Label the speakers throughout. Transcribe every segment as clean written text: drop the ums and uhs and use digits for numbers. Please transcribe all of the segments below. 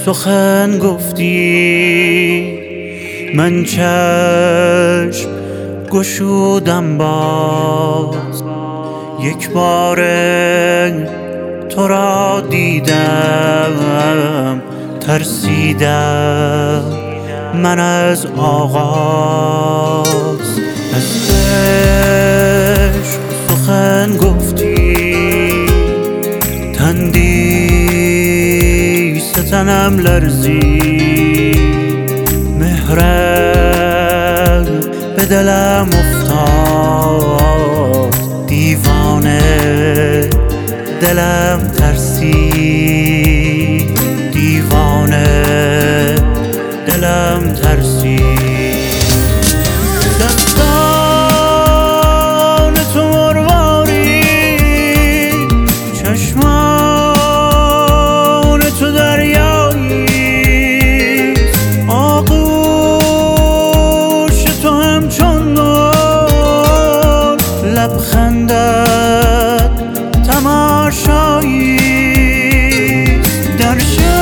Speaker 1: سخن گفتی من چشم گشودم باز، یک بار تو را دیدم ترسیدم من از آغاز. از عشق سخن گفتی تندی ستنم لرزی، مهرت به دلم افتاد، دیوانه دلم ترسید، دیوانه دلم ترسید. دستان تو مرواری، چشمان تو دریاییست، آغوش تو همچون نور، لبخندت تماشاییست. در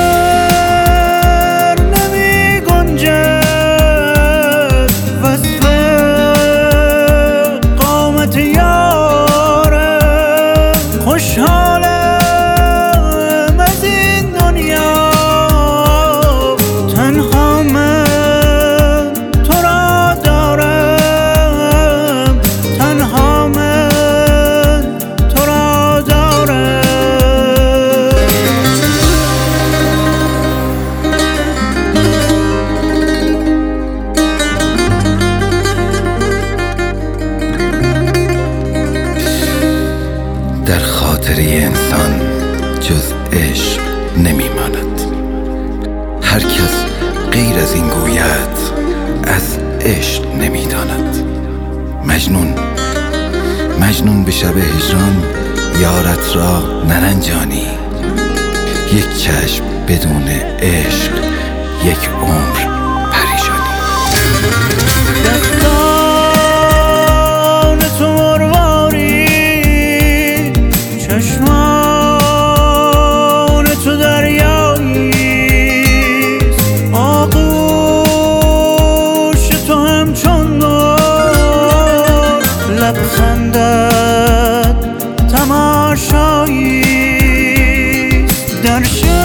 Speaker 1: شعر نمی گنجد وصف قامت یاره، خوشحالم از این دنیا، تنها من تو را دارم، تنها من تو را دارم.
Speaker 2: در خاطره انسان جز عشق نمیماند، هر کس غیر از این گوید از عشق نمیداند. مجنون به شب هجران یارت را نرنجانی، یک چشم بدون عشق یک عمر پریشانی.
Speaker 1: دستان تو مرواری، چشمان تو دریاییست، آغوش تو همچون نور، لبخندت تماشاییست. در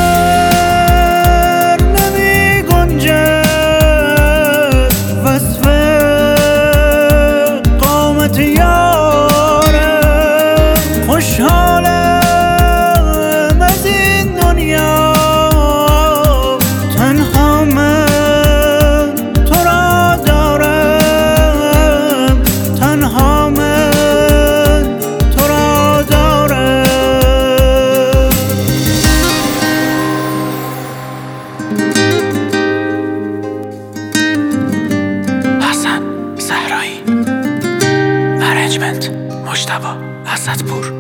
Speaker 1: شعر نمی گنجد وصف قامت یاره، خوشحالم از این دنیا، تنها من تو را دارم، تنها من تو را دارم.
Speaker 3: حسن زهرایی، ارنجمنت مجتبی اسدپور.